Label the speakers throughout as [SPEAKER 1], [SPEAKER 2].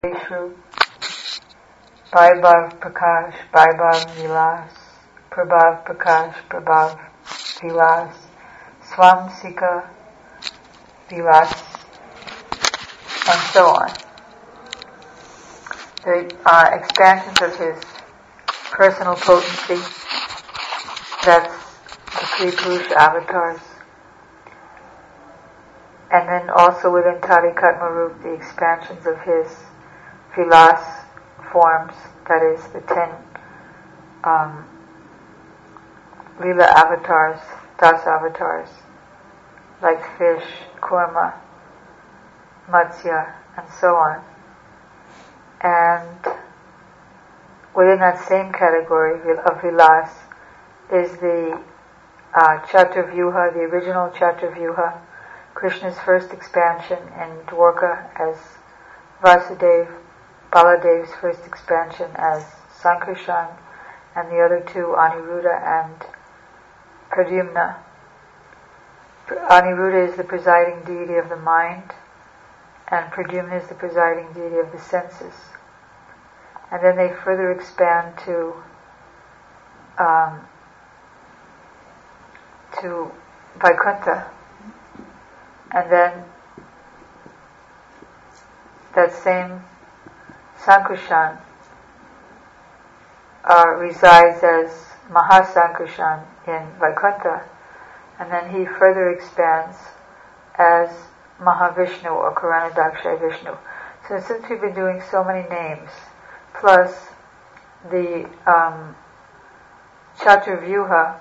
[SPEAKER 1] Vishnu, Vaibhav Prakash, Vaibhav Vilas, Prabhav Prakash, Prabhav Vilas, Swamsika Vilas, and so on. The expansions of his personal potency, that's the three Purusha avatars. And then also within Tarikat the expansions of his Vilas forms, that is the 10 Leela avatars, Das avatars, like fish, Kurma, Matsya, and so on. And within that same category of Vilas is the Chaturvyuha, the original Chaturvyuha, Krishna's first expansion in Dwarka as Vasudev, Baladev's first expansion as Sankarshan, and the other two, Aniruddha and Pradyumna. Aniruddha is the presiding deity of the mind, and Pradyumna is the presiding deity of the senses. And then they further expand to Vaikuntha, and then that same Sankarshan resides as Mahasankarshan in Vaikuntha, and then he further expands as Mahavishnu or Karanadakshay Vishnu. So since we've been doing so many names, plus the Chaturvyuha,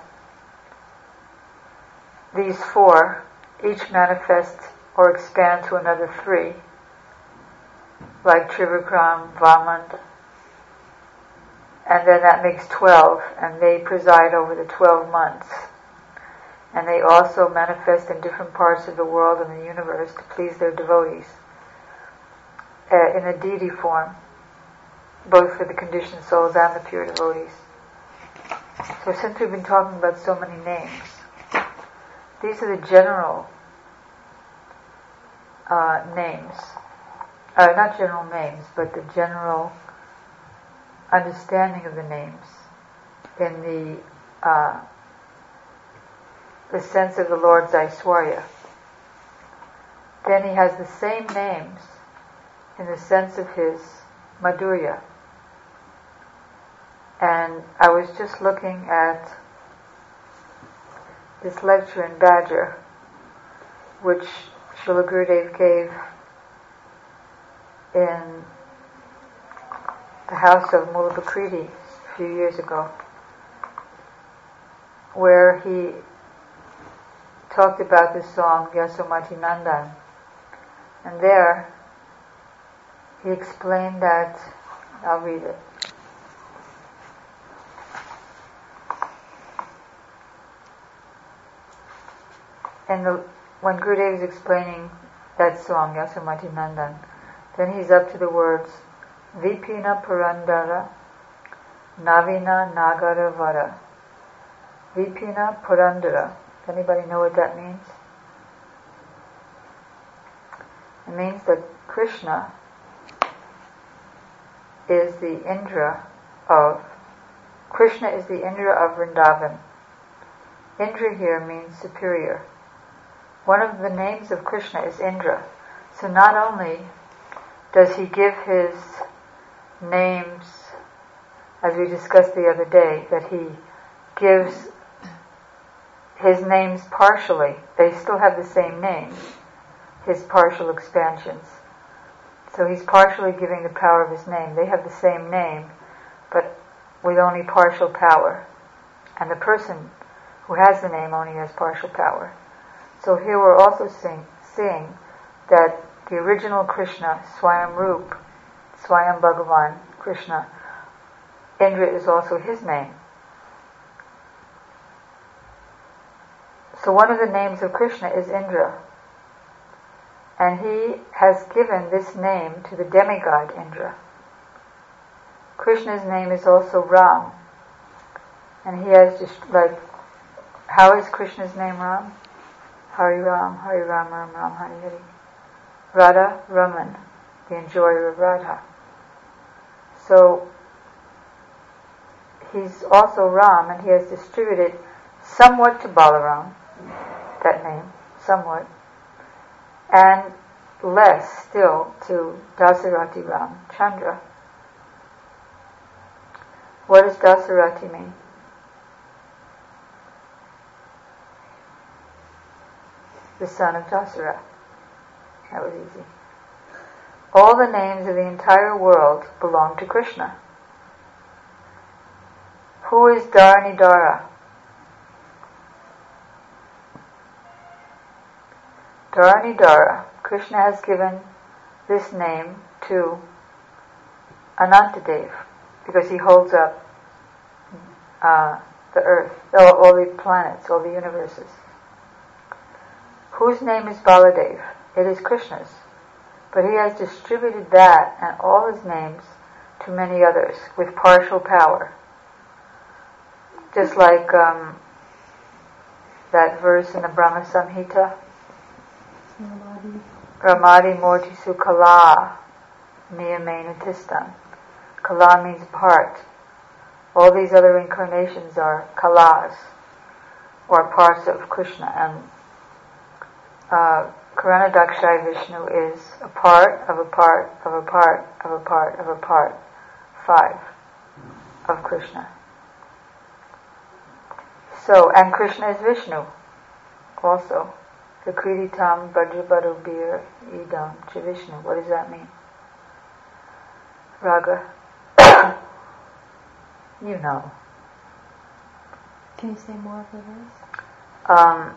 [SPEAKER 1] these four each manifest or expand to another three, like Trivikram, Vaman, and then that makes 12, and they preside over the 12 months. And they also manifest in different parts of the world and the universe to please their devotees in a deity form, both for the conditioned souls and the pure devotees. So since we've been talking about so many names, these are the general names. Not general names, but the general understanding of the names in the sense of the Lord's Aishwarya. Then he has the same names in the sense of his Madhurya. And I was just looking at this lecture in Badger, which Srila Gurudev gave in the house of Mula Bakriti a few years ago, where he talked about the song Yasomati Nandan. And there he explained that, I'll read it. When Gurudev is explaining that song, Yasomati Nandan, then he's up to the words, Vipina Purandara Navina Nagara Vara. Vipina Purandara. Does anybody know what that means? It means that Krishna is the Indra of Vrindavan. Indra here means superior. One of the names of Krishna is Indra. So not only does he give his names, as we discussed the other day, that he gives his names partially. They still have the same name, his partial expansions. So he's partially giving the power of his name. They have the same name, but with only partial power. And the person who has the name only has partial power. So here we're also seeing that the original Krishna, Swayam Rup, Swayam Bhagavan, Krishna, Indra is also his name. So one of the names of Krishna is Indra. And he has given this name to the demigod Indra. Krishna's name is also Ram. And he has just how is Krishna's name Ram? Hari Ram, Ram Ram, Hari Hari. Radha Raman, the enjoyer of Radha. So he's also Ram, and he has distributed somewhat to Balaram, that name, somewhat, and less still to Dasarati Ram Chandra. What does Dasarati mean? The son of Dasarath. That was easy. All the names of the entire world belong to Krishna. Who is Dharanidhara? Dharanidhara. Krishna has given this name to Anantadev because he holds up the earth, all the planets, all the universes. Whose name is Baladev? It is Krishna's. But he has distributed that and all his names to many others with partial power. Just like that verse in the Brahma Samhita, Ramadi Mortisu Kala Niyamena Tistan. Kala means part. All these other incarnations are kalas, or parts of Krishna. And Karanadakshayi Vishnu is a part of a part of a part of a part of a part, 5 of Krishna. So, and Krishna is Vishnu also. Vikriditam Vajrabadubir Idam Ch Vishnu. What does that mean? Raga. You know.
[SPEAKER 2] Can you say more of the verse?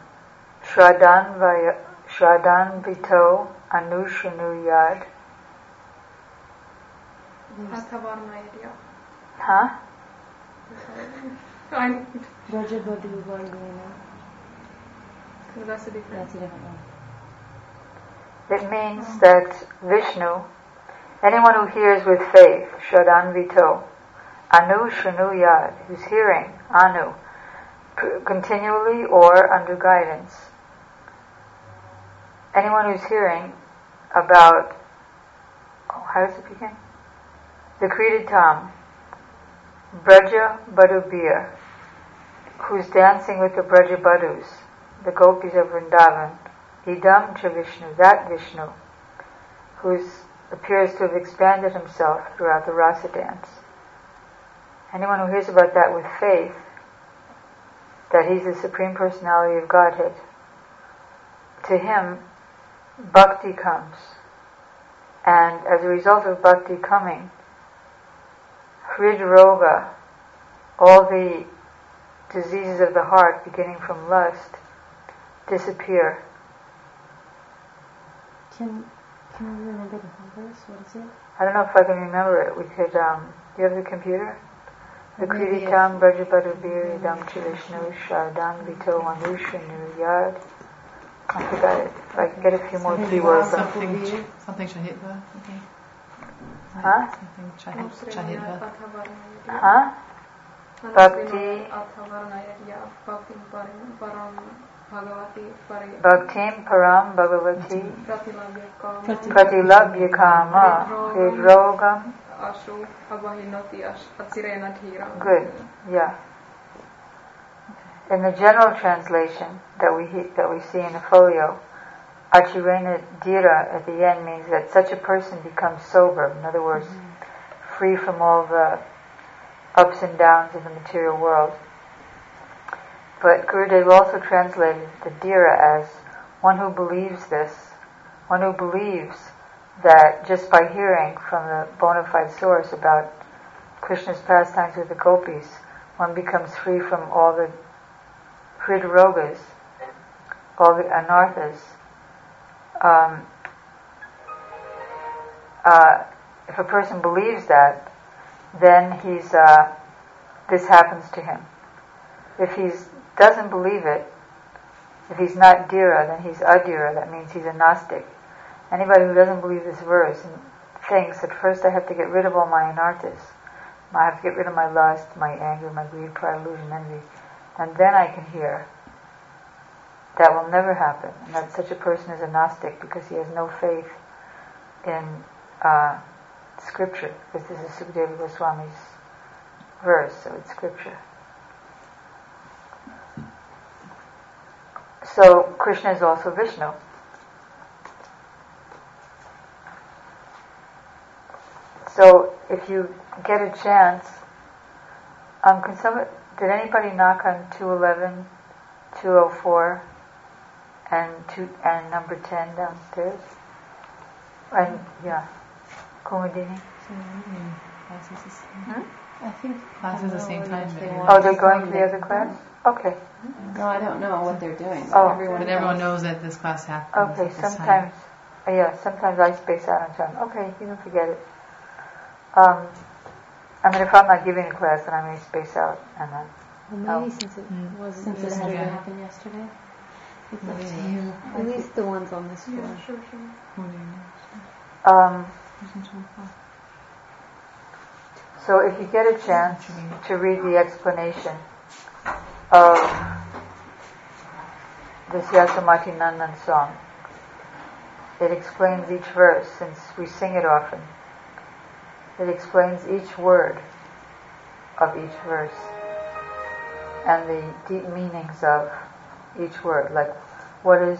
[SPEAKER 1] Shradan Vito Anushanuyad. Huh?
[SPEAKER 2] Rajabadu Vardhana.
[SPEAKER 3] That's a different
[SPEAKER 2] one.
[SPEAKER 1] It means that Vishnu, anyone who hears with faith, Shradan Vito, Anu Shanuyad, who's hearing, Anu, continually or under guidance. Anyone who's hearing about, how does it begin? The Kriditam, Braja Badubir, who's dancing with the Braja Badus, the gopis of Vrindavan, Idam Cha Vishnu, that Vishnu, who appears to have expanded himself throughout the rasa dance. Anyone who hears about that with faith, that he's the Supreme Personality of Godhead, to him, bhakti comes. And as a result of bhakti coming, hridroga, all the diseases of the heart beginning from lust, disappear.
[SPEAKER 2] Can you remember the whole verse? What is it?
[SPEAKER 1] I don't know if I can remember it. We could, do you have the computer? The Kriditam Brajabadubir Idam Chivishnu Shardam Vito Anushanu Yad. I forgot it. If I can get a few more keywords.
[SPEAKER 4] Something Shahidva. Okay.
[SPEAKER 1] Huh?
[SPEAKER 4] Something Shahidva.
[SPEAKER 1] Huh? Bhakti. Bhaktim Param Bhagavati Pratilabhya Kama Hridrogam. Good, yeah. In the general translation that we see in the folio, Achirena Dira at the end means that such a person becomes sober. In other words, free from all the ups and downs of the material world. But Gurudev also translated the Dira as one who believes this, one who believes that just by hearing from the bona fide source about Krishna's pastimes with the gopis, one becomes free from all the hridrogas, all the anarthas. If a person believes that, then this happens to him. If he doesn't believe it, if he's not Dira, then he's Adira. That means he's a Gnostic. Anybody who doesn't believe this verse and thinks that first I have to get rid of all my anarthas, I have to get rid of my lust, my anger, my greed, pride, illusion, envy, and then I can hear. That will never happen. And that such a person is a Gnostic because he has no faith in scripture, because this is Sukadeva Goswami's verse, so it's scripture. So Krishna is also Vishnu. So if you get a chance, did anybody knock on 211, 204, and number 10 downstairs? And yeah, Kumudini.
[SPEAKER 2] I think
[SPEAKER 4] classes at the same time.
[SPEAKER 1] They're going to the other class? Okay.
[SPEAKER 2] No, I don't know what they're doing.
[SPEAKER 1] But
[SPEAKER 4] everyone knows that this class happens.
[SPEAKER 1] Okay, sometimes I space out on time. Okay, you can forget it. If I'm not giving a class, then I may space out and then.
[SPEAKER 2] Well, maybe since it happened yesterday, it's up to you. At least the ones on this floor.
[SPEAKER 3] Sure.
[SPEAKER 1] So if you get a chance to read the explanation of this Yasomati Nandan song, it explains each verse, since we sing it often. It explains each word of each verse and the deep meanings of each word. Like, what is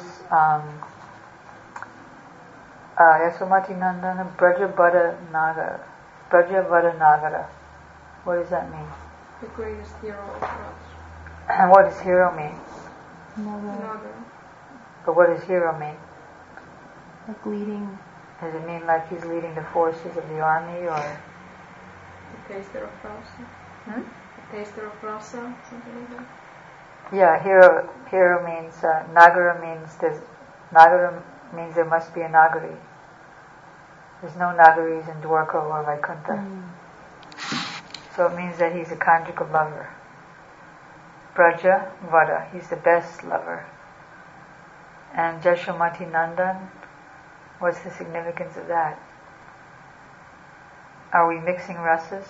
[SPEAKER 1] Yasomati Nandana Brajabada Nagara? Brajavada Nagara. What does that mean?
[SPEAKER 3] The greatest hero of Raj.
[SPEAKER 1] And what does hero mean?
[SPEAKER 3] Nagara.
[SPEAKER 1] But what does hero mean?
[SPEAKER 2] Like leading.
[SPEAKER 1] Does it mean like he's leading the forces of the army, or?
[SPEAKER 3] The taster of rasa. The taster of rasa, something like that.
[SPEAKER 1] Yeah, hero means Nagara means there must be a Nagari. There's no Nagaris in Dwarka or Vaikuntha. So it means that he's a conjugal lover. Braja Vada, he's the best lover. And Yasomati Nandan, what's the significance of that? Are we mixing rasas?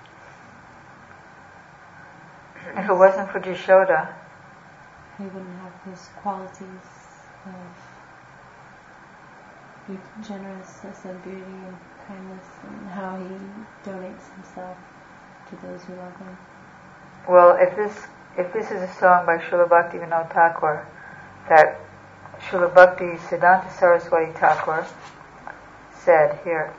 [SPEAKER 1] If it wasn't for Jashoda,
[SPEAKER 2] he wouldn't have his qualities of generousness and beauty and kindness, and how he donates himself to those who love him.
[SPEAKER 1] Well, if this is a song by Srila Bhaktivinoda Thakur that Srila Bhakti Siddhanta Saraswati Thakur said here.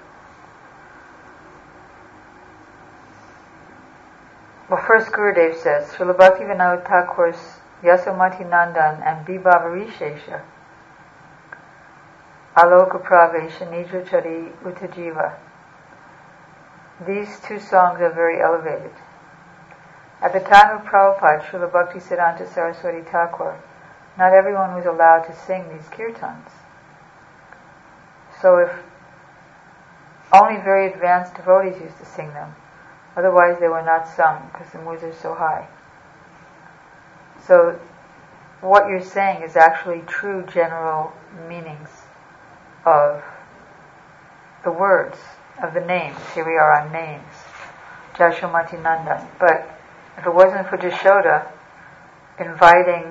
[SPEAKER 1] Well, first Gurudev says, Srila Bhaktivinoda Thakur's Yasomati Nandan and Bibhavarishesha Aloka Pravesha Nidra Chari Utajiva. These two songs are very elevated. At the time of Prabhupada, Srila Bhakti Siddhanta Saraswati Thakur, not everyone was allowed to sing these kirtans. So if only very advanced devotees used to sing them, otherwise they were not sung because the moods are so high. So what you're saying is actually true general meanings of the words, of the names. Here we are on names. Yasomati Nandan. But if it wasn't for Jashoda inviting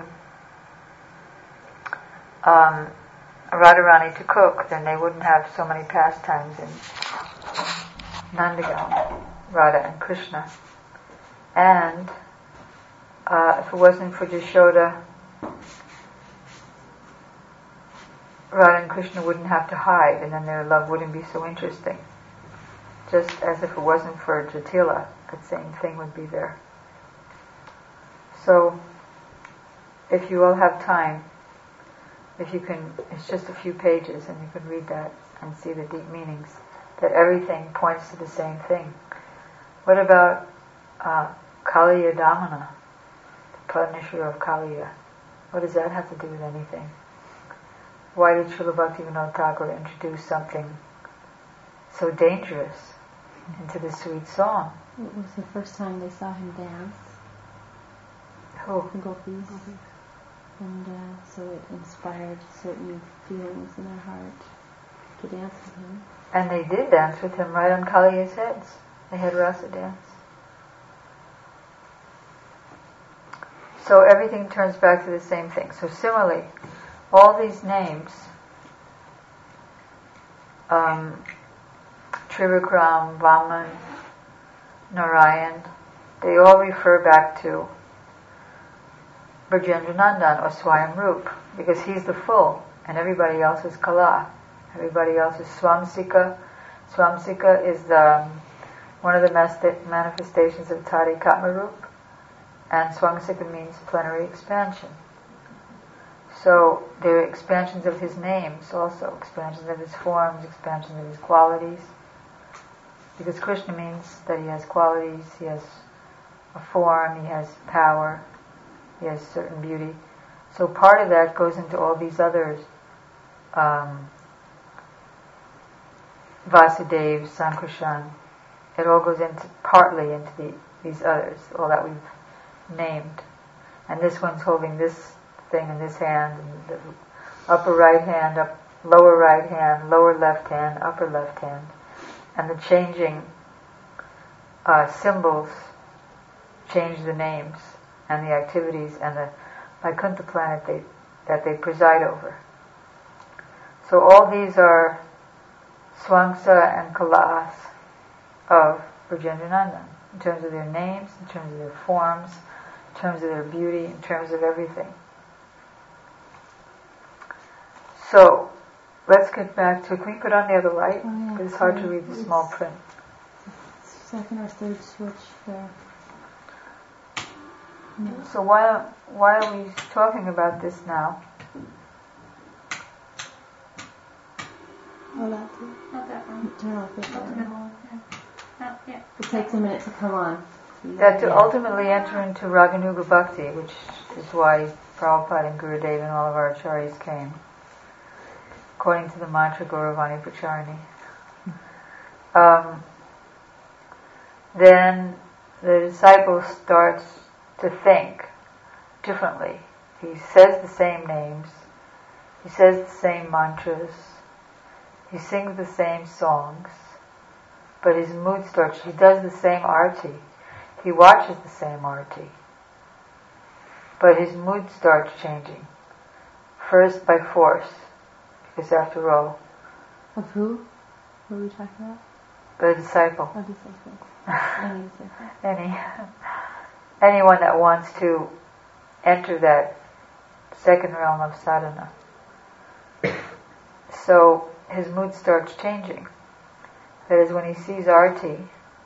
[SPEAKER 1] Radharani to cook, then they wouldn't have so many pastimes in Nandagaon, Radha and Krishna. And if it wasn't for Jashoda, Radha and Krishna wouldn't have to hide, and then their love wouldn't be so interesting. Just as if it wasn't for Jatila, that same thing would be there. So, if you all have time, if you can, it's just a few pages, and you can read that and see the deep meanings, that everything points to the same thing. What about Kaliya Damana, the Padneshwar of Kaliya? What does that have to do with anything? Why did Srila Bhaktivinoda Thakur introduce something so dangerous into the sweet song?
[SPEAKER 2] It was the first time they saw him dance.
[SPEAKER 1] Who?
[SPEAKER 2] The gopis. And so it inspired certain feelings in their heart to dance with him.
[SPEAKER 1] And they did dance with him right on Kaliya's heads. They had rasa dance. So everything turns back to the same thing. So similarly, all these names Trivikram, Vaman, Narayan, they all refer back to Brajendranandan or Swayamrup, because he's the full and everybody else is Kala. Everybody else is Swamsika. Swamsika is one of the manifestations of Tari Katmarup, and Swamsika means plenary expansion. So there are expansions of his names also, expansions of his forms, expansions of his qualities. Because Krishna means that he has qualities, he has a form, he has power, he has certain beauty. So part of that goes into all these others, Vasudev, Sankarshan. It all goes partly into these others, all that we've named. And this one's holding this thing in this hand, and the upper right hand, lower right hand, lower left hand, upper left hand. And the changing symbols change the names and the activities and the Vaikuntha planet that they preside over. So all these are Swangsa and Kalas of Brajendranandan, in terms of their names, in terms of their forms, in terms of their beauty, in terms of everything. So, let's get back to, can we put on the other light? Because it's hard to read the small print.
[SPEAKER 2] Second or third switch there.
[SPEAKER 1] So why are we talking about this now?
[SPEAKER 2] Oh, that too.
[SPEAKER 3] Not that one.
[SPEAKER 2] Turn off this one.
[SPEAKER 3] Yeah.
[SPEAKER 2] It takes a minute to come on.
[SPEAKER 1] That to ultimately enter into Raganuga Bhakti, which is why Prabhupada and Gurudev and all of our acharyas came, according to the mantra Gauravani Pracharini. Then the disciple starts to think differently. He says the same names, he says the same mantras, he sings the same songs, but his mood starts, he does the same arti, he watches the same arti, but his mood starts changing. First by force, because after all...
[SPEAKER 2] Of who? What are we talking about?
[SPEAKER 1] The disciple.
[SPEAKER 2] Oh, disciple. Any disciple.
[SPEAKER 1] Anyone that wants to enter that second realm of sadhana. So his mood starts changing. That is, when he sees arti,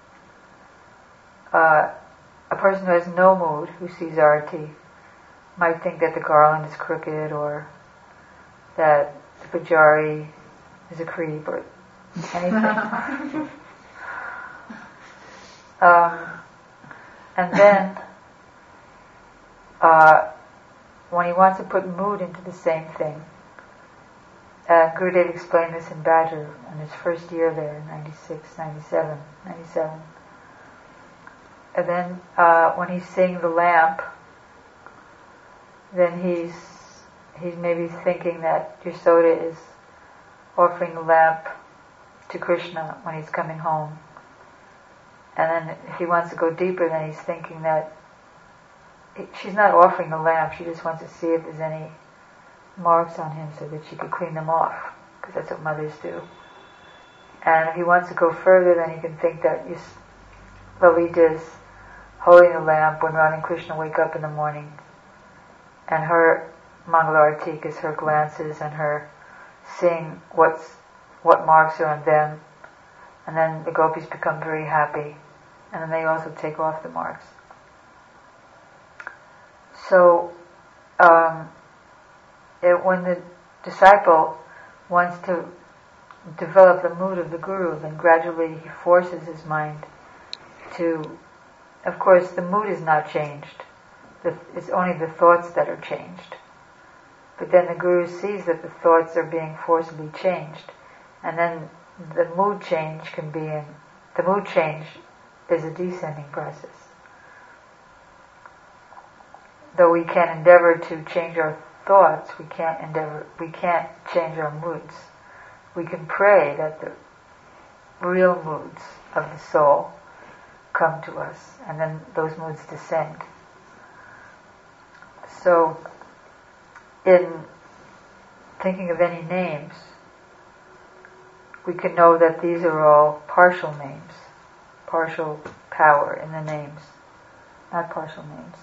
[SPEAKER 1] a person who has no mood, who sees arti, might think that the garland is crooked, or that the pujari is a creep, or anything. And then, when he wants to put mood into the same thing, Gurudev explained this in Badger in his first year there, in 96, 97. And then, when he's seeing the lamp, then he's maybe thinking that Yasoda is offering the lamp to Krishna when he's coming home. And then if he wants to go deeper, then he's thinking that she's not offering the lamp, she just wants to see if there's any marks on him so that she could clean them off, because that's what mothers do. And if he wants to go further, then he can think that Lalita is holding the lamp when Radha and Krishna wake up in the morning, and her Mangalarti is her glances and her seeing what marks are on them, and then the gopis become very happy, and then they also take off the marks. So when the disciple wants to develop the mood of the guru, then gradually he forces his mind to, of course the mood is not changed, it's only the thoughts that are changed. But then the guru sees that the thoughts are being forcibly changed, and then the mood change is a descending process. Though we can endeavor to change our thoughts, we can't change our moods. We can pray that the real moods of the soul come to us, and then those moods descend. So, in thinking of any names, we can know that these are all partial names, partial power in the names, not partial names.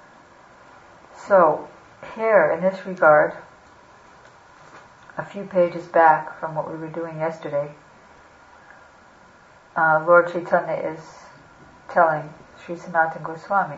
[SPEAKER 1] So, here, in this regard, a few pages back from what we were doing yesterday, Lord Chaitanya is telling Sri Sanatana Goswami.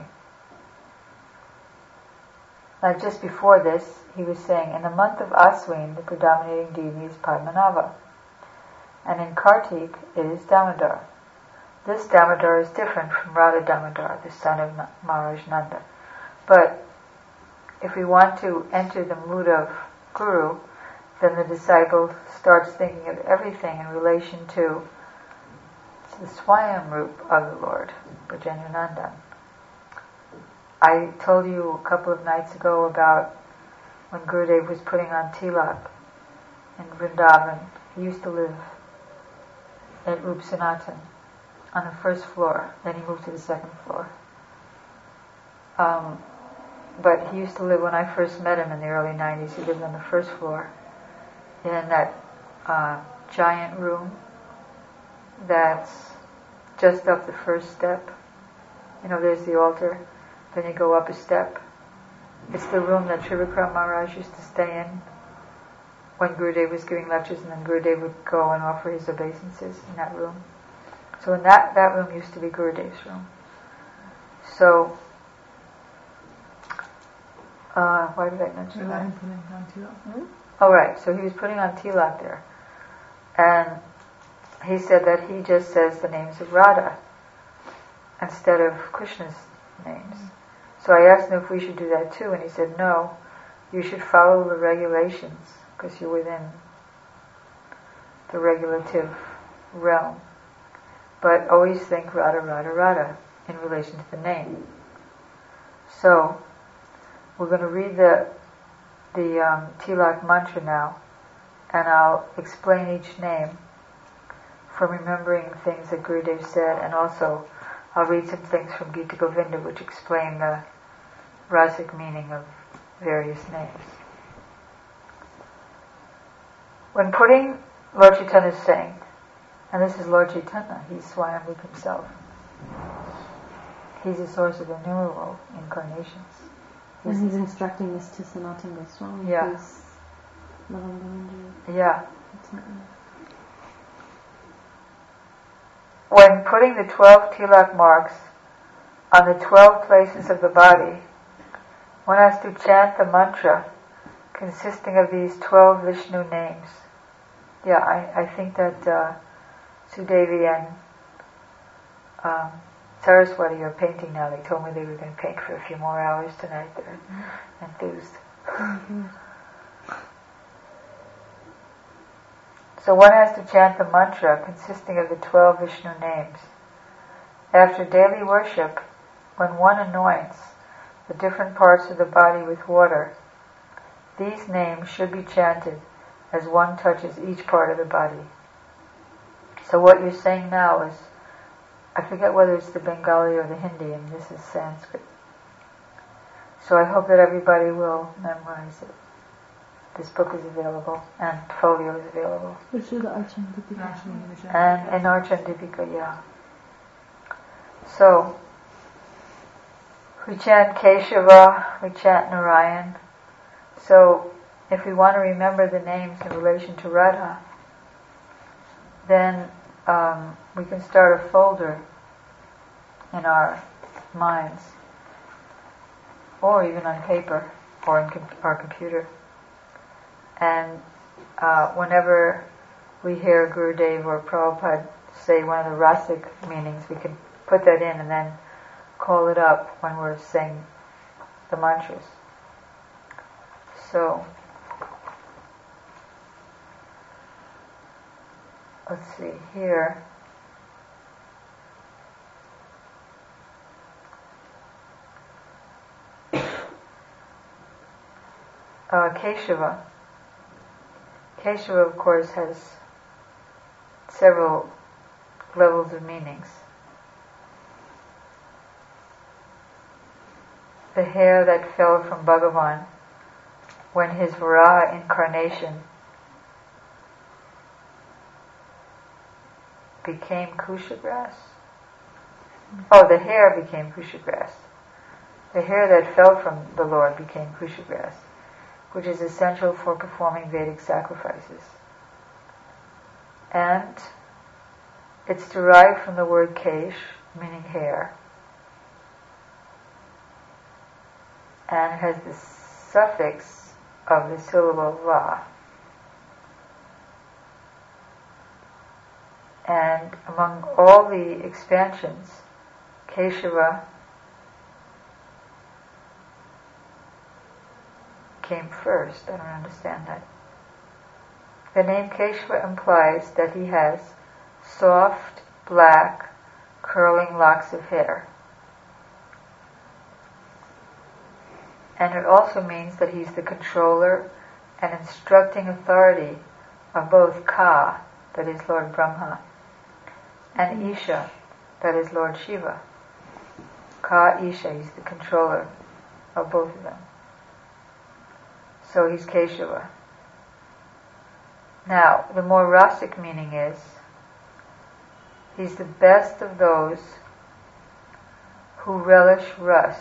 [SPEAKER 1] Now, just before this, he was saying, in the month of Aswin, the predominating deity is Padmanabha, and in Kartik, it is Damodar. This Damodar is different from Radha Damodar, the son of Maharaj Nanda. But if we want to enter the mood of Guru, then the disciple starts thinking of everything in relation to the Swayam Roop of the Lord, Brajenyanandan. I told you a couple of nights ago about when Gurudev was putting on tilak in Vrindavan. He used to live at Rup Sanatan on the first floor, then he moved to the second floor. But he used to live, when I first met him in the early 90s, he lived on the first floor in that giant room that's just up the first step. You know, there's the altar, then you go up a step. It's the room that Trivikram Maharaj used to stay in when Gurudev was giving lectures, and then Gurudev would go and offer his obeisances in that room. So in that room used to be Gurudev's room. So, why did I mention that? Oh, right. So he was putting on tilak there. And he said that he just says the names of Radha instead of Krishna's names. So I asked him if we should do that too, and he said, no, you should follow the regulations, because you're within the regulative realm. But always think Radha, Radha, Radha in relation to the name. So, we're going to read the Tilak mantra now, and I'll explain each name from remembering things that Gurudev said, and also I'll read some things from Gita Govinda which explain the rasic meaning of various names. When putting, Lord Chaitanya is saying, and this is Lord Chaitanya, he's Swayambhuva himself. He's the source of innumerable incarnations.
[SPEAKER 2] And he's instructing this to Sanatana Goswami.
[SPEAKER 1] Yeah. Yeah. When putting the 12 tilak marks on the 12 places of the body, one has to chant the mantra consisting of these 12 Vishnu names. Yeah, I think that Sudevi and Saraswati are painting now. They told me they were going to paint for a few more hours tonight. They're enthused. So one has to chant the mantra consisting of the 12 Vishnu names. After daily worship, when one anoints the different parts of the body with water, these names should be chanted as one touches each part of the body. So what you're saying now is, I forget whether it's the Bengali or the Hindi, and this is Sanskrit. So I hope that everybody will memorize it. This book is available, and folio is available.
[SPEAKER 2] Which is the Archan Deepika.
[SPEAKER 1] And Archan Deepika, yeah. So, we chant Keshava, we chant Narayan. So, if we want to remember the names in relation to Radha, then we can start a folder in our minds, or even on paper, or in our computer. And whenever we hear Gurudev or Prabhupada say one of the rasic meanings, we can put that in and then call it up when we're saying the mantras. So, let's see here. Keshava. Keshava, of course, has several levels of meanings. The hair that fell from Bhagavan when his Varaha incarnation became kusha grass. Oh, the hair became kusha grass. The hair that fell from the Lord became kusha grass, which is essential for performing Vedic sacrifices. And it's derived from the word kesh, meaning hair, and has the suffix of the syllable va. And among all the expansions, Keshava came first. I don't understand that. The name Keshava implies that he has soft, black, curling locks of hair. And it also means that he's the controller and instructing authority of both Ka, that is Lord Brahma, and Isha, that is Lord Shiva. Ka Isha, he's the controller of both of them. So he's Keshava. Now, the more rasic meaning is, he's the best of those who relish ras.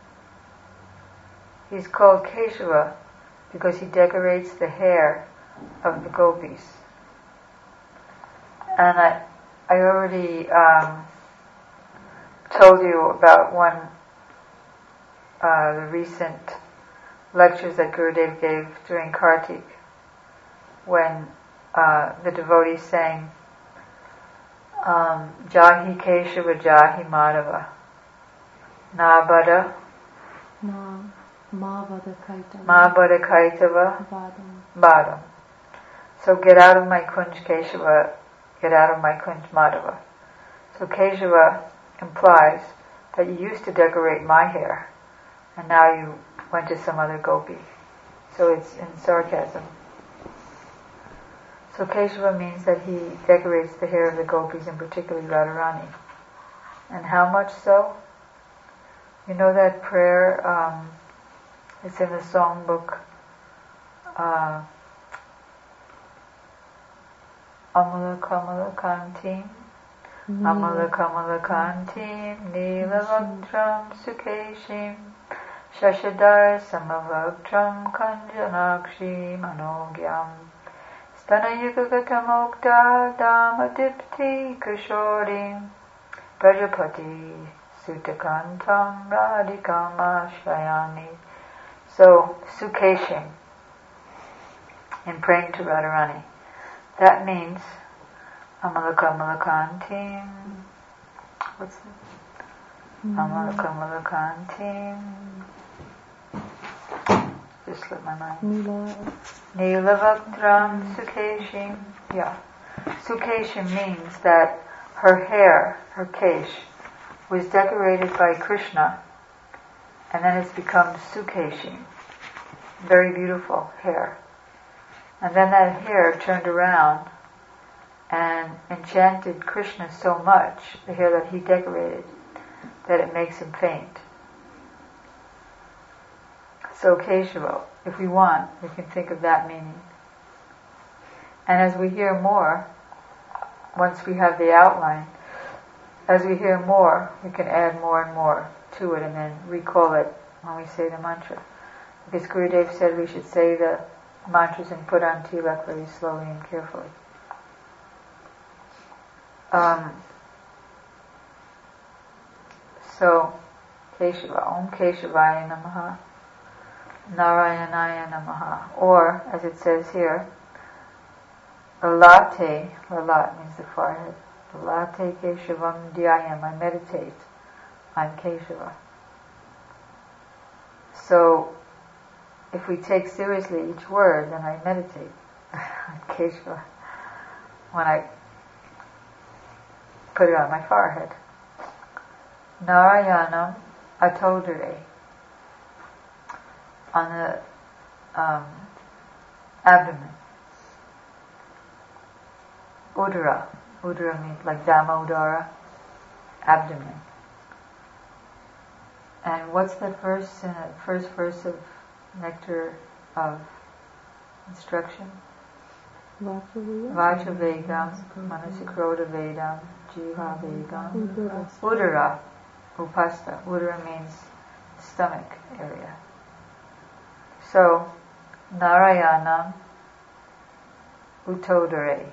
[SPEAKER 1] He's called Keshava because he decorates the hair of the gopis. And I already told you about the recent lectures that Gurudev gave during Kartik, when the devotees sang Jahi Keshava Jahi Madhava Nabada Mavada Kaitava Badam. So get out of my Kunj Keshava, get out of my Kunj Madhava. So Keshava implies that you used to decorate my hair and now you went to some other gopi. So it's in sarcasm. So Keshava means that he decorates the hair of the gopis, and particularly Radharani. And how much so? You know that prayer, it's in the songbook, Amala Kamala Kantim, Amala Kamala Kantim, Neelavakram Sukeshim, Shashadar Samavakram Kanjanakshi Manogyam, Stanayukagatamokta Damadipti Kishorim, Prajapati Sutakantam Radhikam Ashayani. So, Sukeshim, in praying to Radharani. That means Amalakam, what's that? Amalakam, just slipped my mind. Neelavaktram Sukeshim. Yeah. Sukeshim means that her hair, her kesh, was decorated by Krishna, and then it's become Sukeshim. Very beautiful hair. And then that hair turned around and enchanted Krishna so much, the hair that he decorated, that it makes him faint. So Keshava, if we want, we can think of that meaning. And as we hear more, once we have the outline, as we hear more, we can add more and more to it and then recall it when we say the mantra. Because Gurudev said we should say the mantras and put on tilak very slowly and carefully. So, Keshava, Om Keshavaya Namaha, Narayanaya Namaha, or, as it says here, Lalate, Lalat means the forehead, Lalate Keshavam Dhyayam, I meditate on Keshava. So, if we take seriously each word, then I meditate on Keshava when I put it on my forehead. Narayanam Atodare, on the abdomen. Udara means like Damodara, abdomen. And what's that verse in the first verse of Nectar of Instruction? Vacha Vegam, Manasikroda Vedam, Jiva Vegam, Udara, Upasta. Udara means stomach area. So, Narayana Utodare.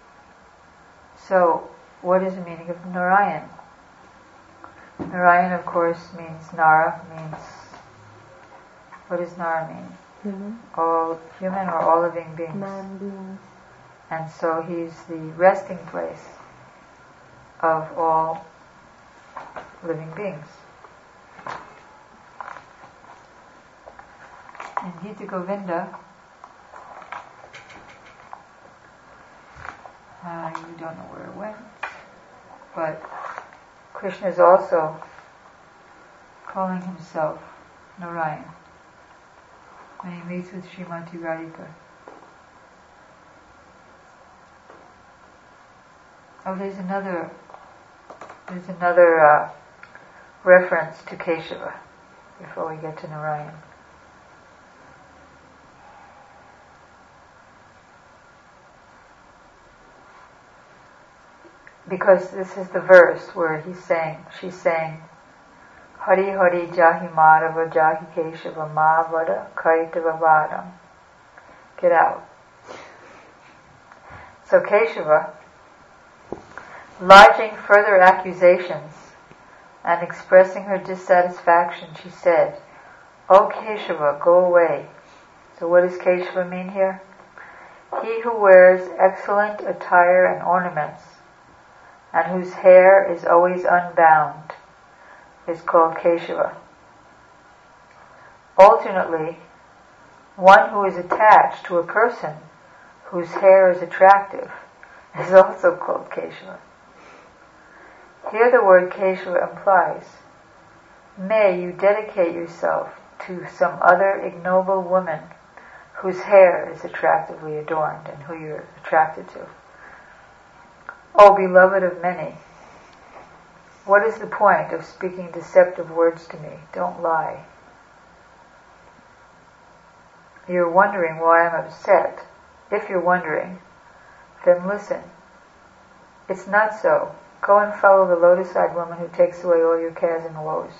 [SPEAKER 1] So, what is the meaning of Narayan? Narayan, of course, means Nara, means, what does Nara mean?
[SPEAKER 2] Human.
[SPEAKER 1] All human or all living beings.
[SPEAKER 2] Man beings.
[SPEAKER 1] And so he's the resting place of all living beings. In Gita Govinda, you don't know where it went, but Krishna is also calling himself Narayan when he meets with Srimati Radhika. Oh, there's another reference to Keshava before we get to Narayan. Because this is the verse where she's saying, Hari Hari Jahi Madhava Jahi Keshava Mahavada Kaitava Vadam. Get out. So Keshava, lodging further accusations and expressing her dissatisfaction, she said, O Keshava, go away. So what does Keshava mean here? He who wears excellent attire and ornaments, and whose hair is always unbound, is called Keshava. Alternately, one who is attached to a person whose hair is attractive is also called Keshava. Here the word Keshava implies, may you dedicate yourself to some other ignoble woman whose hair is attractively adorned and who you're attracted to. O beloved of many, what is the point of speaking deceptive words to me? Don't lie. You're wondering why I'm upset. If you're wondering, then listen. It's not so. Go and follow the lotus-eyed woman who takes away all your cares and woes.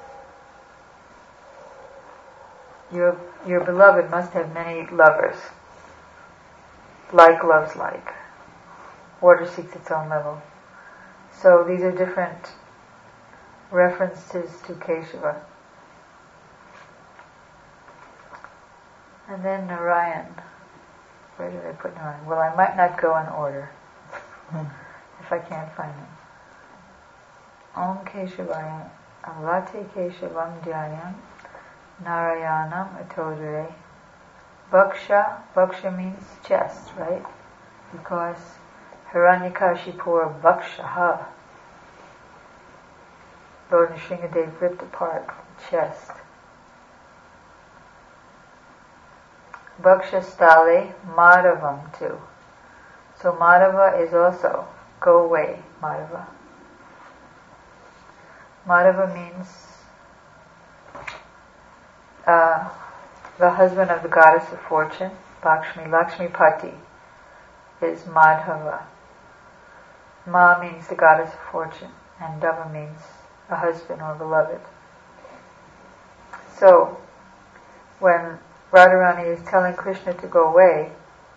[SPEAKER 1] Your beloved must have many lovers. Like loves like. Water seeks its own level. So these are different references to Keshava. And then Narayan. Where did I put Narayan? Well, I might not go in order if I can't find him. Om Keshavaya Avate Keshavam Dhyayam Narayanam Atodare. Bhaksha means chest, right? Because Hiranyakashipur Bhakshaha. Lord Nrsingadev ripped apart the chest. Bhaksha Stale Madhavam too. So Madhava is also go away, Madhava. Madhava means the husband of the goddess of fortune, Lakshmi. Lakshmi Pati is Madhava. Ma means the goddess of fortune, and Dava means a husband or beloved. So, when Radharani is telling Krishna to go away,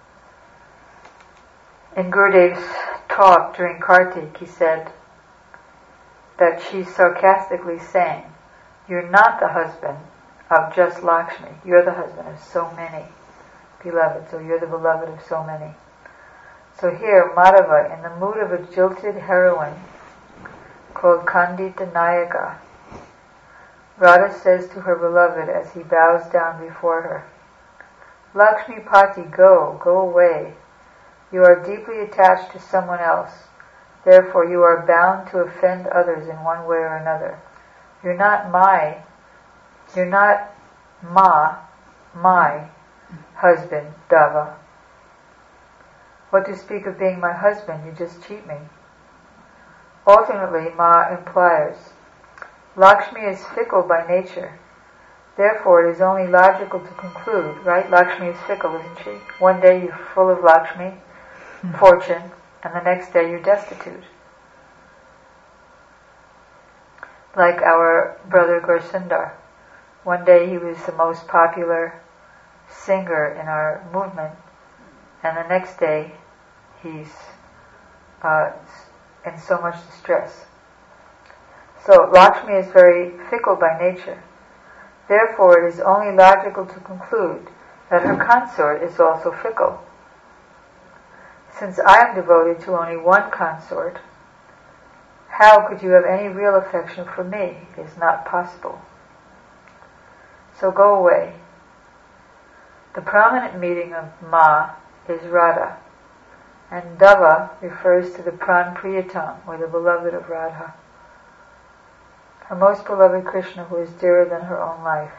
[SPEAKER 1] in Gurudev's talk during Kartik, he said that she's sarcastically saying, you're not the husband of just Lakshmi, you're the husband of so many beloved, so you're the beloved of so many. So here, Madhava, in the mood of a jilted heroine called Kandita Nayaka, Radha says to her beloved as he bows down before her, Lakshmi Pati, go away. You are deeply attached to someone else. Therefore you are bound to offend others in one way or another. You're not my husband, Dava. What to speak of being my husband, you just cheat me. Alternately, Ma implies, Lakshmi is fickle by nature. Therefore, it is only logical to conclude, right? Lakshmi is fickle, isn't she? One day you're full of Lakshmi, fortune, and the next day you're destitute. Like our brother Gursundar. One day he was the most popular singer in our movement, and the next day he's in so much distress. So Lakshmi is very fickle by nature. Therefore, it is only logical to conclude that her consort is also fickle. Since I am devoted to only one consort, how could you have any real affection for me? It is not possible. So go away. The prominent meaning of Ma is Radha, and Dava refers to the Pran Priyatam, or the beloved of Radha, her most beloved Krishna, who is dearer than her own life.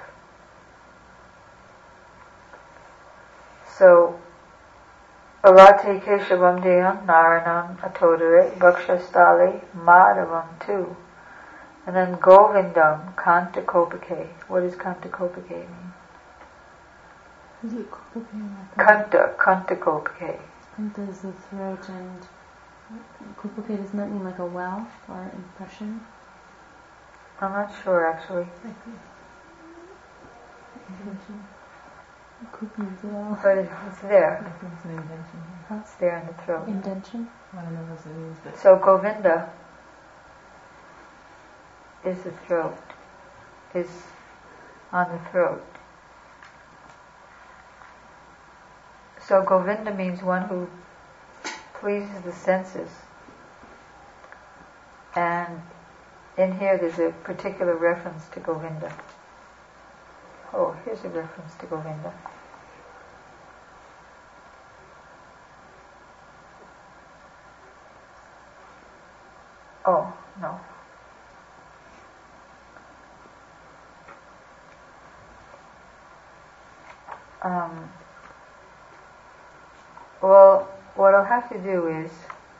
[SPEAKER 1] So, Arate Keshavam Deyam Naranam Atodare Bhakshastali Madhavam too. And then Govindam Kanta Kopake. What does Kanta Kopake mean?
[SPEAKER 2] Is it Kopake?
[SPEAKER 1] Kanta Kopake.
[SPEAKER 2] Kanta is the throat, and Kopake does not mean like a well or impression.
[SPEAKER 1] I'm not sure actually.
[SPEAKER 2] Coop means it all.
[SPEAKER 1] But it's there.
[SPEAKER 4] It's an invention.
[SPEAKER 1] It's there in the throat.
[SPEAKER 2] Indention?
[SPEAKER 4] I don't know what it means, but
[SPEAKER 1] So Govinda is the throat, is on the throat. So Govinda means one who pleases the senses. And in here there's a particular reference to Govinda. Oh, here's a reference to Govinda. Oh, no. Well, what I'll have to do is,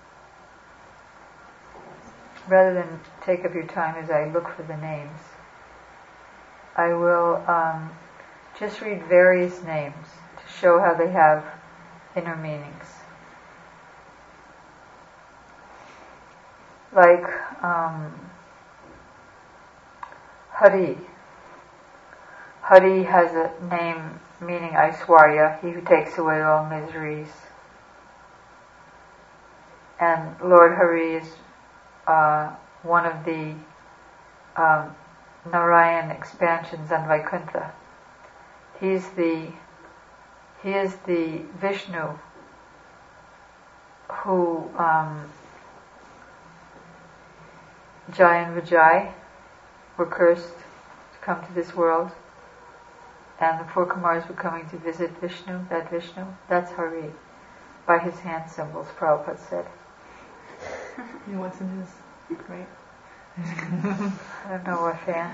[SPEAKER 1] rather than take up your time as I look for the names, I will just read various names to show how they have inner meanings. Like Hari. Hari has a name meaning Aishwarya, he who takes away all miseries. And Lord Hari is one of the Narayan expansions on Vaikuntha. He is the Vishnu who Jai and Vijay were cursed to come to this world, and the four Kumars were coming to visit Vishnu. That's Hari, by his hand symbols, Prabhupada said.
[SPEAKER 4] you know what's in his right?
[SPEAKER 1] I don't know offhand.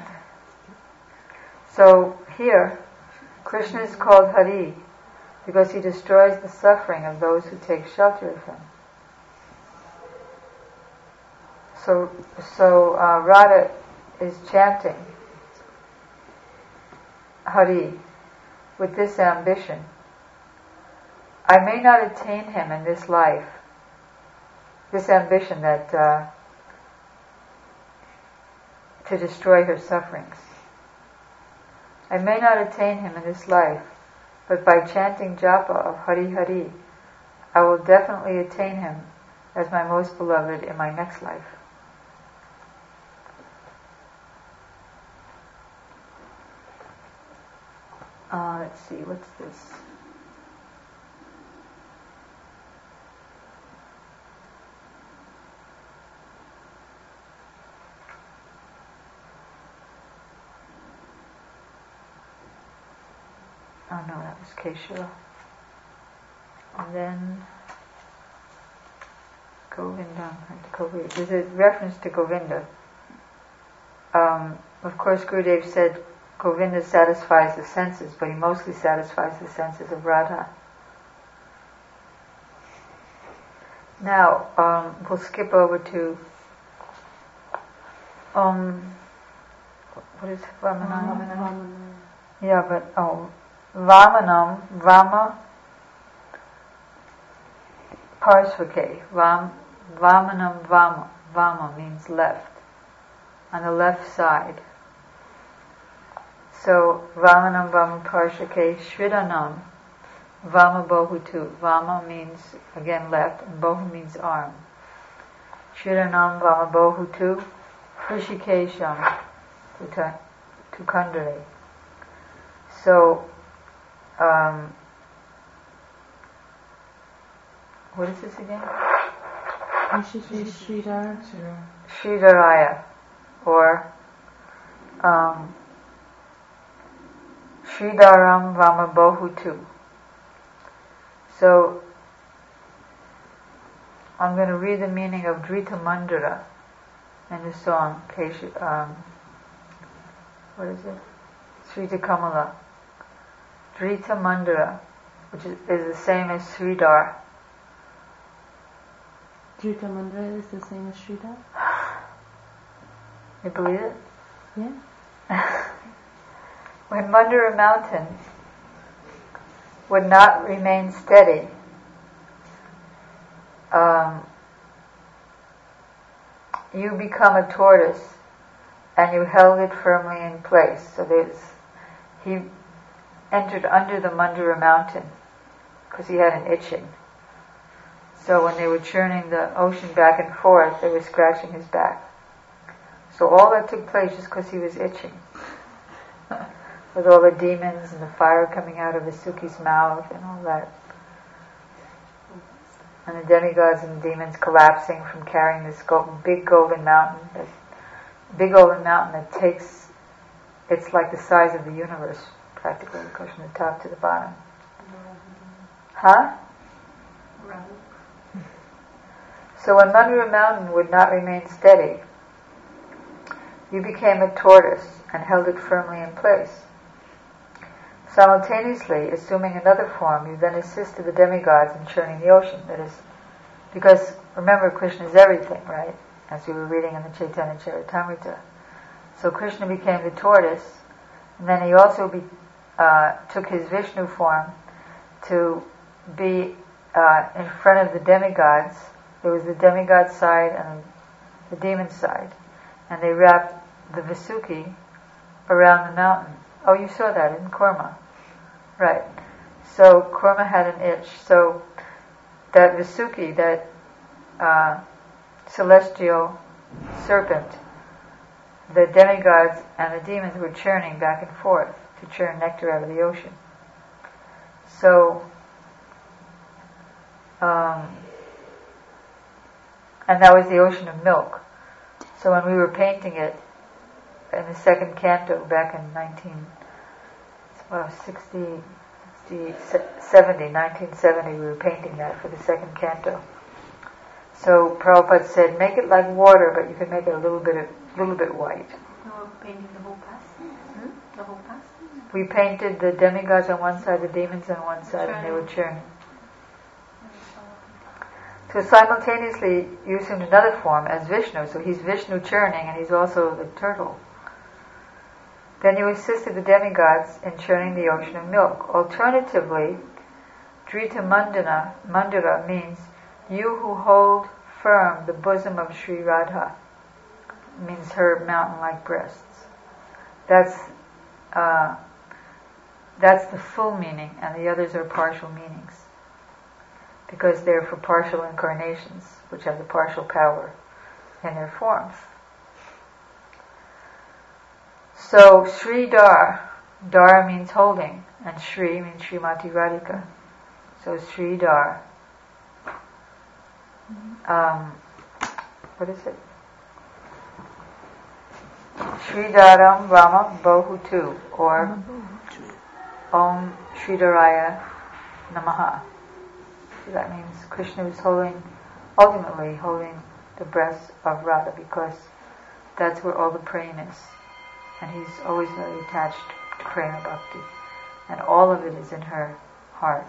[SPEAKER 1] So here, Krishna is called Hari because he destroys the suffering of those who take shelter of him. So Radha is chanting Hari with this ambition. I may not attain him in this life. This ambition that to destroy her sufferings. I may not attain him in this life, but by chanting japa of Hari Hari, I will definitely attain him as my most beloved in my next life. Let's see, what's this? Oh no, that was Keshava. And then Govinda. There's a reference to Govinda. Of course, Gurudev said Govinda satisfies the senses, but he mostly satisfies the senses of Radha. Now, we'll skip over to what is Vamanaya? Yeah, but Vamanam, Vama Parshvake. Vamanam Vama. Vama means left. On the left side. So Vamanam Vama Parshvake Shridanam Vama Bohutu. Vama means again left and Bohu means arm. Shridanam Vama Bohutu Hrishikesham Tukandare. So what is this again?
[SPEAKER 2] Sridhar.
[SPEAKER 1] Sridharaya, or Sridharam Vama Bohutu. So I'm going to read the meaning of Drita Mandara in the song. What is it? Srita Kamala. Drita Mandara, which is the same as Sridhar.
[SPEAKER 2] Drita Mandara is the same as Sridhar?
[SPEAKER 1] You believe it?
[SPEAKER 2] Yeah.
[SPEAKER 1] When Mandara mountain would not remain steady, you become a tortoise and you held it firmly in place. So he entered under the Mandara mountain because he had an itching. So when they were churning the ocean back and forth, they were scratching his back. So all that took place just because he was itching. With all the demons and the fire coming out of Visuki's mouth and all that. And the demigods and the demons collapsing from carrying this big golden mountain. Big golden mountain that takes, it's like the size of the universe, practically, it goes from the top to the bottom. Huh? So when Mandara mountain would not remain steady, you became a tortoise and held it firmly in place. Simultaneously, assuming another form, you then assisted the demigods in churning the ocean. That is, because remember, Krishna is everything, right? As we were reading in the Chaitanya Charitamrita. So Krishna became the tortoise, and then he also took his Vishnu form to be in front of the demigods. There was the demigod side and the demon side, and they wrapped the Visuki around the mountain. Oh, you saw that in Kurma. Right. So Kurma had an itch. So that Visuki, that celestial serpent, the demigods and the demons were churning back and forth to churn nectar out of the ocean. So, and that was the ocean of milk. So when we were painting it in the second canto back in 1970, we were painting that for the second canto. So Prabhupada said, make it like water, but you can make it a little bit white.
[SPEAKER 3] You were painting the whole past? The whole past?
[SPEAKER 1] We painted the demigods on one side, the demons on one side, and they were churning. So simultaneously, you assumed another form as Vishnu. So he's Vishnu churning, and he's also the turtle. Then you assisted the demigods in churning the ocean of milk. Alternatively, Drita Mandara means you who hold firm the bosom of Sri Radha. Means her mountain-like breasts. That's the full meaning, and the others are partial meanings. Because they're for partial incarnations, which have the partial power in their forms. So Sri Dar means holding, and Shri means Srimati Radhika. So Sri Dar. What is it? Sridharam Rama Bohutu, or Om Sridharaya Namaha. So that means Krishna is ultimately holding the breast of Radha, because that's where all the praying is. And he's always very attached to Prema Bhakti. And all of it is in her heart.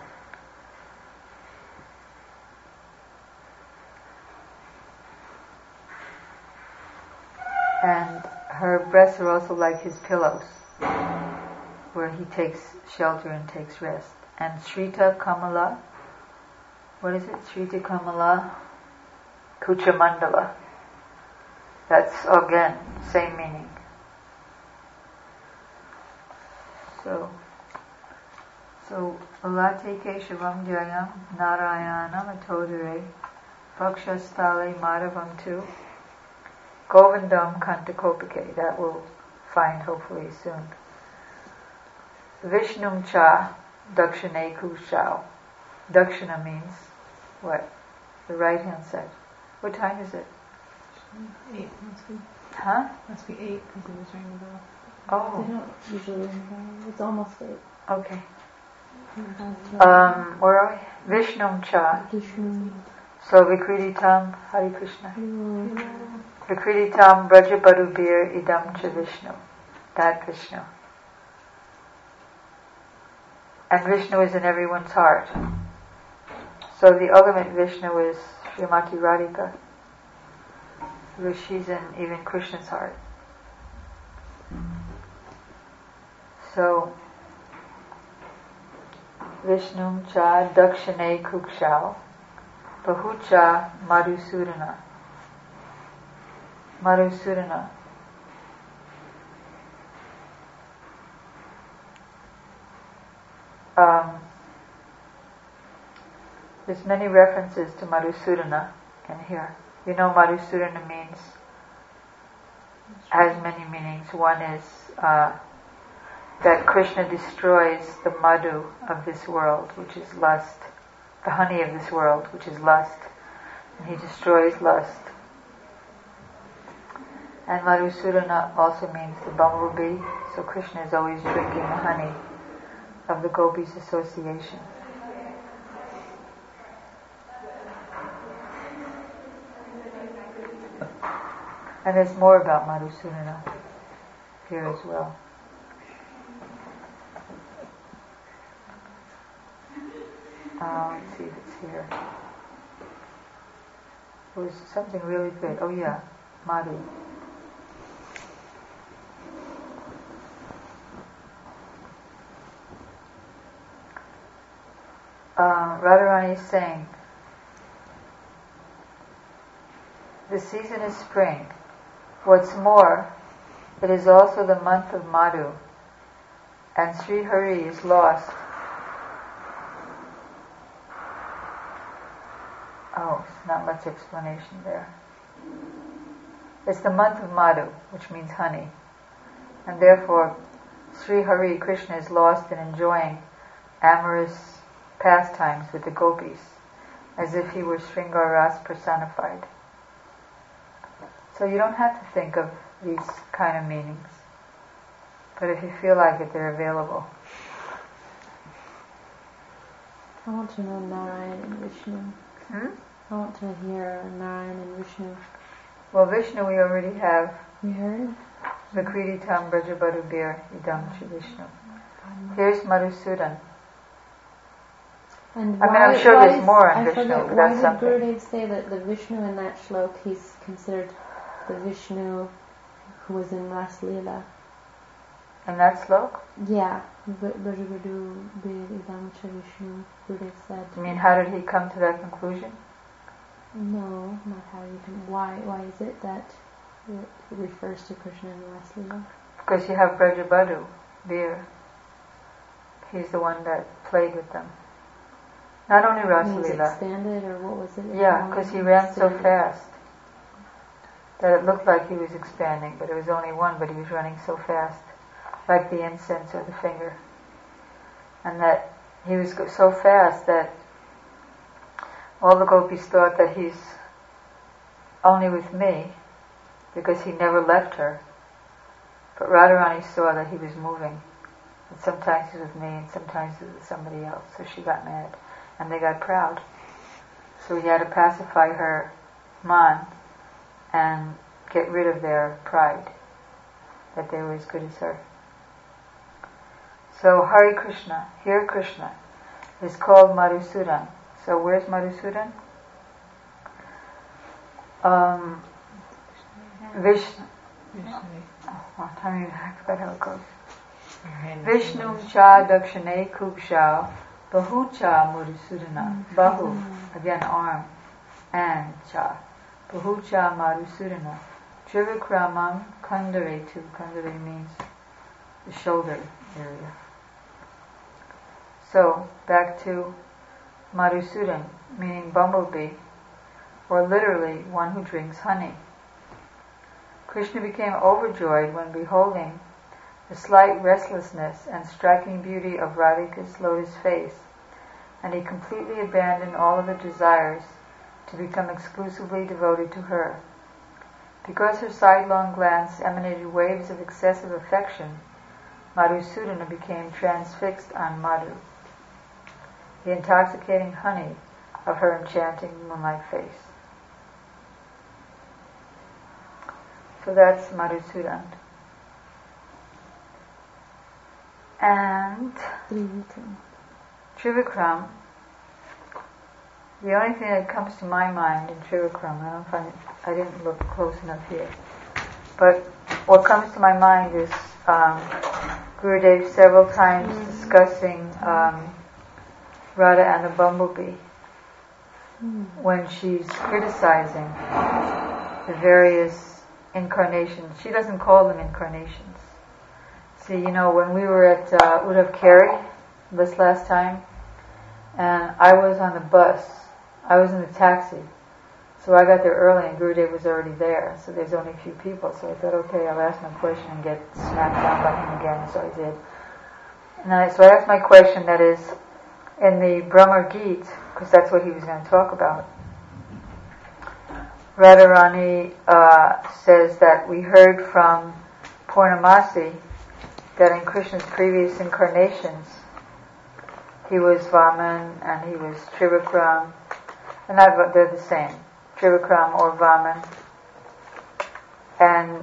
[SPEAKER 1] And her breasts are also like his pillows. where he takes shelter and takes rest. And Shrita Kamala, what is it? Shrita Kamala Kuchamandala. That's again, same meaning. So Alate Keshavam Jayam Narayanam Atodare Pakshastale Madhavam tu Govindam Kantakopike. That we'll find hopefully soon. Vishnum Cha Dakshine Kushao. Dakshina means what? The right hand side. What time is it?
[SPEAKER 4] 8 must be.
[SPEAKER 1] Huh?
[SPEAKER 4] Must be 8 because he was ringing the bell.
[SPEAKER 2] They
[SPEAKER 1] Oh,
[SPEAKER 2] don't usually ring the bell. It's almost 8.
[SPEAKER 1] okay.
[SPEAKER 2] About
[SPEAKER 1] Where are we? Vishnum Cha.
[SPEAKER 2] Vishnu.
[SPEAKER 1] So Vikriditam, Hare Krishna.
[SPEAKER 2] Hello.
[SPEAKER 1] Vikriditam Brajabadubir Idam Cha Vishnu. That Vishnu. And Vishnu is in everyone's heart. So the ultimate Vishnu is Srimati Radhika. Because she's in even Krishna's heart. So Vishnum Cha Dakshine Kukshao Bahucha Madhusudana. Madhusudana. There's many references to Madhusudana in here. You know Madhusudana has many meanings. One is that Krishna destroys the madhu of this world, which is lust, the honey of this world, which is lust, and he destroys lust. And Madhusudana also means the bumblebee, so Krishna is always drinking the honey of the gopis' association. And there's more about Madhusudana here as well. Let's see if it's here. It was something really good. Oh yeah, Madhu. Radharani is saying, the season is spring. What's more, it is also the month of Madhu, and Sri Hari is lost. Oh, not much explanation there. It's the month of Madhu, which means honey, and therefore Sri Hari, Krishna, is lost in enjoying amorous pastimes with the gopis, as if he were Sringar Ras personified. So you don't have to think of these kind of meanings, but if you feel like it, they're available.
[SPEAKER 2] I want to know Narayan and Vishnu. I want to hear Narayan and Vishnu.
[SPEAKER 1] Well, Vishnu we already have.
[SPEAKER 2] You heard?
[SPEAKER 1] Vikriditam Brajabadubir Idam Cha Vishnu. Here's Madhusudan.
[SPEAKER 2] And
[SPEAKER 1] I'm sure there's more on Vishnu, but
[SPEAKER 2] why
[SPEAKER 1] that's
[SPEAKER 2] did
[SPEAKER 1] something.
[SPEAKER 2] Gurudev say that the Vishnu in that shlok, he's considered the Vishnu who was in Ras Leela?
[SPEAKER 1] In that slok?
[SPEAKER 2] Yeah. Brajabadu Bir Idam Cha Vishnu, Gurudev said.
[SPEAKER 1] I mean, how did he come to that conclusion?
[SPEAKER 2] No, not how you can. Why is it that it refers to Krishna in Ras Leela?
[SPEAKER 1] Because you have Brajabadu Bir. He's the one that played with them. Not only Ras
[SPEAKER 2] He was
[SPEAKER 1] Leela.
[SPEAKER 2] expanded, or what was it?
[SPEAKER 1] Yeah, because he ran so fast that it looked like he was expanding, but it was only one, but he was running so fast, like the incense or the finger. And that he was so fast that all the gopis thought that he's only with me, because he never left her. But Radharani saw that he was moving. And sometimes he was with me, and sometimes he was with somebody else. So she got mad. And they got proud. So he had to pacify her man and get rid of their pride, that they were as good as her. So Hare Krishna, here Krishna, is called Madhusudan. So where's Madhusudan? Vishnu. Oh, tell me, I forgot how it goes. Vishnu cha dakshane kuksha bahu cha madhusudana. Bahu, again arm, and cha. Bahu cha madhusudana. Trivikramam kandaretu. Kandare means the shoulder area. So, back to Madhusudan, meaning bumblebee, or literally one who drinks honey. Krishna became overjoyed when beholding the slight restlessness and striking beauty of Radhika's lotus face, and he completely abandoned all other desires to become exclusively devoted to her. Because her sidelong glance emanated waves of excessive affection, Madhusudana became transfixed on Madhu, the intoxicating honey of her enchanting moonlight face. So that's Madhusudan. And Trivikram, the only thing that comes to my mind in Trivikram, I didn't look close enough here, but what comes to my mind is Gurudev several times discussing Radha and the bumblebee when she's criticizing the various incarnations. She doesn't call them incarnations. See, when we were at Uddhav Keri this last time, and I was on the bus, I was in the taxi, so I got there early and Gurudev was already there, so there's only a few people, so I thought, okay, I'll ask my question and get smacked down by him again, so I did. And so I asked my question, that is, in the Brahma Gita, because that's what he was going to talk about. Radharani says that we heard from Purnamasi that in Krishna's previous incarnations he was Vaman and he was Trivikram, and they're the same, Trivikram or Vaman, and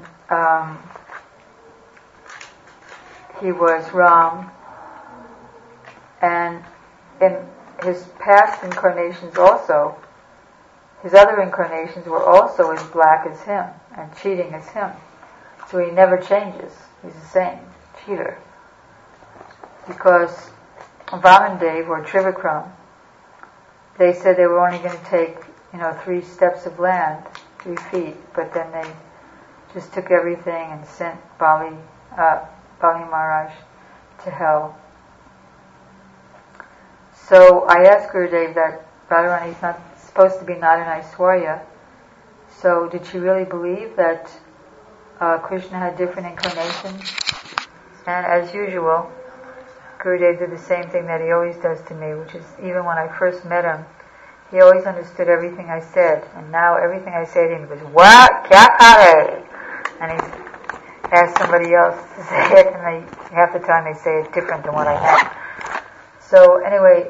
[SPEAKER 1] he was Ram, and in his past incarnations also, his other incarnations were also as black as him and cheating as him. So he never changes. He's the same cheater. Because Vamandev or Trivikram, they said they were only going to take 3 steps of land, 3 feet, but then they just took everything and sent Bali Maharaj to hell. So I asked Gurudev that Radharani is not supposed to be not in Aishwarya, so did she really believe that Krishna had different incarnations? And as usual, Gurudev did the same thing that he always does to me, which is even when I first met him, he always understood everything I said, and now everything I say to him, he goes, "What? Kya kare?" And he asks somebody else to say it, and half the time they say it different than what I meant. So anyway,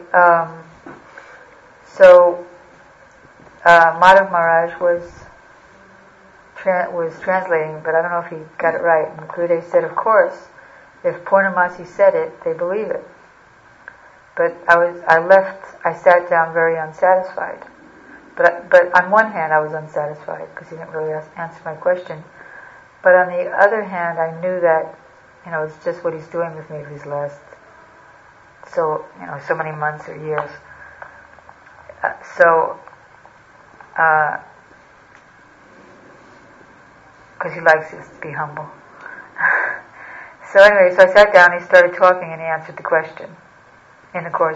[SPEAKER 1] Madhav Maharaj was translating, but I don't know if he got it right. And Gurudev said, of course, if Purnamasi said it, they believe it. But I sat down very unsatisfied. But on one hand I was unsatisfied because he didn't really answer my question. But on the other hand, I knew that, it's just what he's doing with me these last so many months or years. Because he likes us to be humble. So anyway, I sat down, he started talking, and he answered the question in the course